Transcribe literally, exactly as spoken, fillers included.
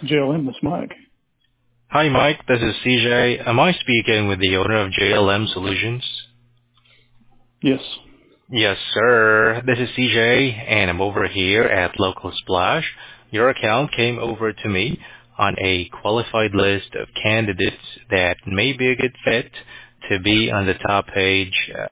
J L M, this Mike. Hi, Mike. This is C J. Am I speaking with the owner of J L M Solutions? Yes. Yes, sir. This is C J, and I'm over here at Local Splash. Your account came over to me on a qualified list of candidates that may be a good fit to be on the top page